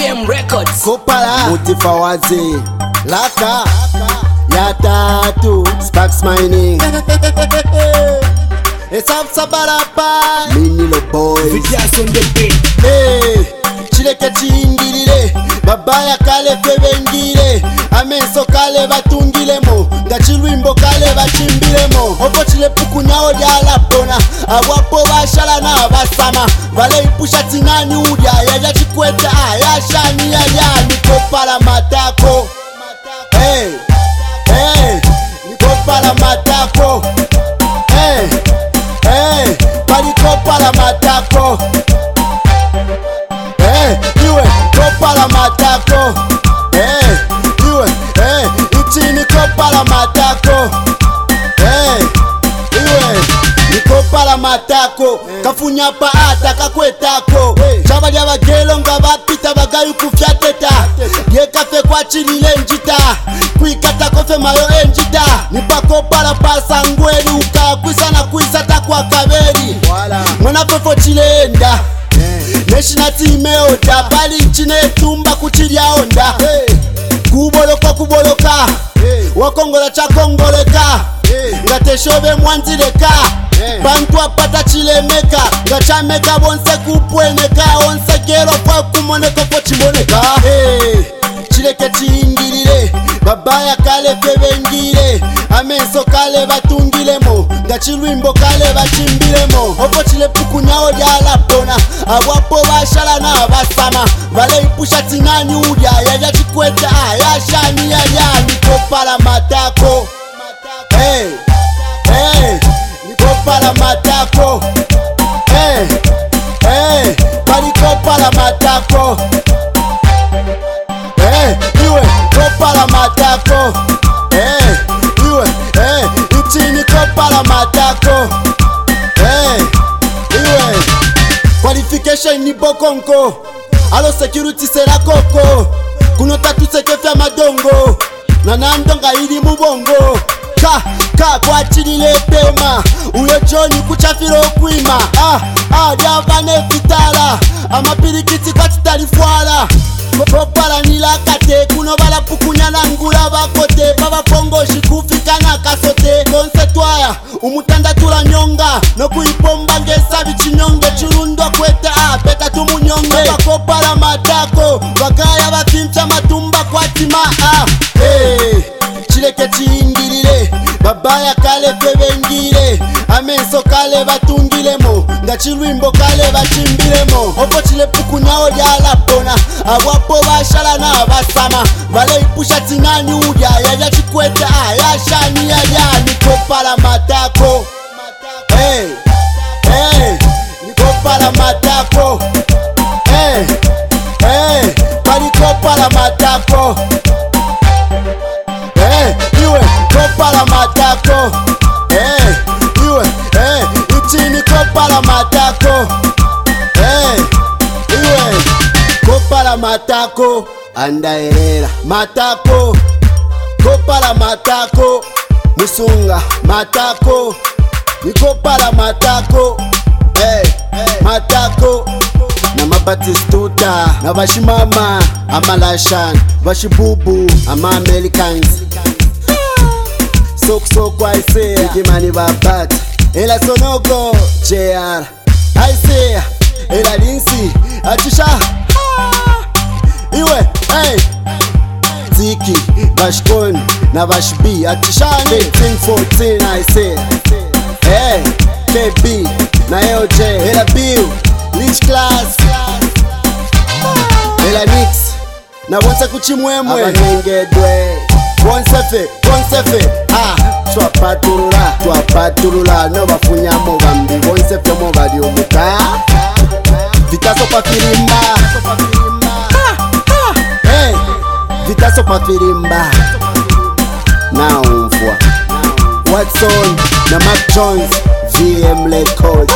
VVM Records. Kopala Mutifawazi Laka Ya tatu Sparks Mining Esaf Sabarapa Minilo Boys Vidyas on the beat. Hey, chileke chingilile babaya kale febengile ameso kale batungilemo ngachilwimbo kale bachimbilemo opo chile pukunyao lyalapona abwapo bashala na basama vale ipusha tinani udya yaja chikweta yashani yalya nikopala matako. Hey, hey, nikopala matako. Hey, hey, palikopala matako. Iwe kopala matako. Iwe ichini kopala matako. Iwe nikopala matako. Kafunya pa ata kakwetako. Chaba lya bagelo nga bapita bagayu kufyateta. Ye kafe kwa chilile njita. Kuikata kofe mayo enjita. Nipa kopala pasa ngweli ukakwisa na kuisa takwa kaberi. Mwana fefo chilenda Neshina time oda Bali nchine tumba kuchilya onda. Kuboloka kuboloka Wakongola cha kongoleka Ngateshobe mwanzileka Bantu apata chilemeka Ngachameka bonse kupweneka Onse gero kwa kumoneka kwa chimoneka. Chileke chingilile babaya kale febengile ameso kale batungilemo ngachilwimbo kale bachimbilemo opo chile pukunyao lyalapona abwapo bashala na basama vale ipusha tinani udya yaja chikweta yashani yalya nikopala matako. Hey, hey, nikopala matako. Hey, hey, palikopala matako. Iwe kopala matako. Iwe ichini kopala matako. Iwe qualification ni bokonko. Alo security sera koko. Kuno tatu sekefya madongo. Nanandonga ili mubongo. Kwa chilile pema uyo Johnny kuchafiro kwima. Diavane vitala amapirikiti kwa chitalifwala. Kopala nila kate kuno bala pukunya na ngula bakote baba kongo shikufika na kasote konse twaya umutanda tula nyonga no kuipomba ngesa bichinyonge churundwa kweta beta tumunyonge bakopala matako bagaya batimcha matumba kwa tima. Chileke chingilile babaya kale febengile ameso kale batungilemo ngachilwimbo kale bachimbilemo opo chile pukunyao lyalapona abwapo bashala na basama vale ipusha tinani udya yaja chikweta yashani yalya nikopala matako. Hey, hey, nikopala matako. Hey, hey, palikopala matako. Iwe kopala matako. Iwe ichini kopala matako. Iwe kopala matako. Andaerera matako. Kopala matako. Musunga matako. Nikopala matako. Matako na mabatistuta na bashimama amalashan bashibubu ama-Americans. Soko aisea Igimani babat Ela sonogo JR aisea Ela linsi achisha. Iwe Ziki bashkon na bashbi achishane 1014 aisea. KB na LJ Ela Bill Rich Class Ela Nix na wonse kuchimwemwe abanengedwe Konsefe Twapatulula no bafunyamo bambi bonsefe mo bali omuka Vitaso pa firimba. Vitaso pa firimba na umfwa Watson na Mac Jones VM Records.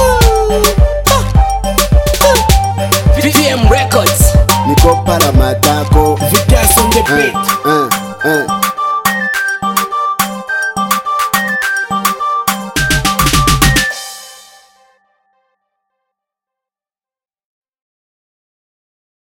VVM Records. Nikopala matako. Vidyas on the beat.